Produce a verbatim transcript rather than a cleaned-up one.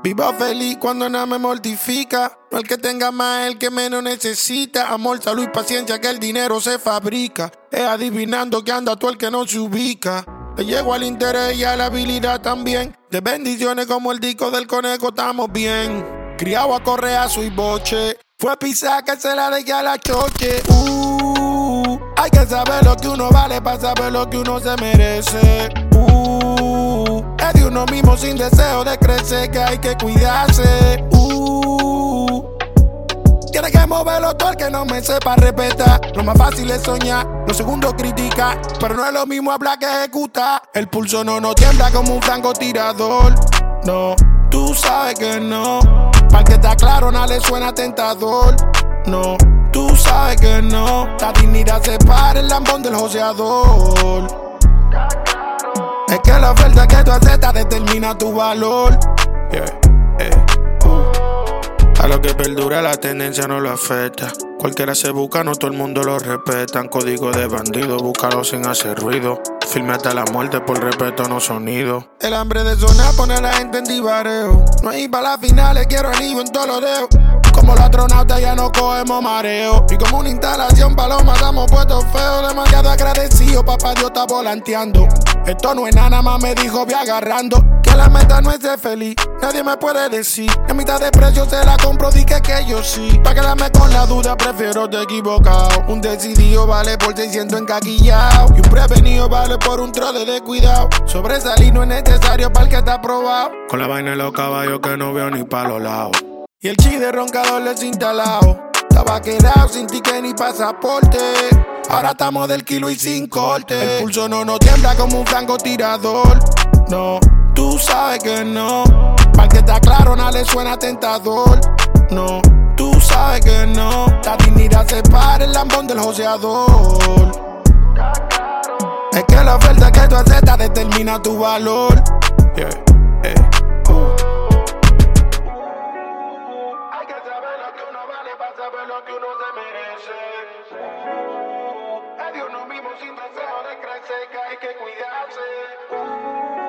Vivo feliz cuando nada me mortifica. No el que tenga más, el que menos necesita. Amor, salud y paciencia, que el dinero se fabrica. Es adivinando que anda tú el que no se ubica. Le llego al interés y a la habilidad también. De bendiciones como el disco del conejo, estamos bien. Criado a correazo y boche. Fue pisar que se la dejé a la choche. Uh, hay que saber lo que uno vale para saber lo que uno se merece. Uh, es de uno mismo sin deseo de crecer que hay que cuidarse. Uh, tiene que moverlo todo el que no me sepa respetar. Lo más fácil es soñar, lo segundo criticar. Pero no es lo mismo hablar que ejecutar. El pulso no nos tiembla como un francotirador. No, tú sabes que no. Para que está claro, nada le suena tentador. No, tú sabes que no. La dignidad separa el lambón del joseador. Es que la oferta que tú aceptas determina tu valor. Yeah, yeah, uh. A lo que perdura la tendencia no lo afecta. Cualquiera se busca, no todo el mundo lo respetan. Código de bandido, búscalo sin hacer ruido. Firme hasta la muerte por respeto, no sonido. El hambre de sonar pone a la gente en divareo. No hay para las finales, quiero anillo en todos los dedos. Como los astronautas ya no cogemos mareo. Y como una instalación paloma damos puestos feos. Demasiado agradecido, papá Dios está volanteando. Esto no es nada más, me dijo, voy agarrando. Que la meta no es ser feliz, nadie me puede decir. En mitad de precio se la compro, dije que yo sí. Pa' quedarme con la duda, prefiero te equivocado. Un decidido vale por seiscientos encaquillado. Y un prevenido vale por un tro de descuidado. Sobresalir no es necesario para el que está probado. Con la vaina de los caballos que no veo ni pa' los lados. Y el chi de roncador desinstalado. Estaba quedado sin ticket ni pasaporte. Ahora estamos del kilo y sin corte. El pulso no nos tiembla como un francotirador. No, tú sabes que no. Para que está claro, nada le suena tentador. No, tú sabes que no. La dignidad separa el lambón del joseador. Es que la oferta que tú aceptas determina tu valor. Yeah, yeah, uh. Hay que saber lo que uno vale para saber lo que uno se merece. Es de uno mismo sin deseo de crecer que hay que cuidarse.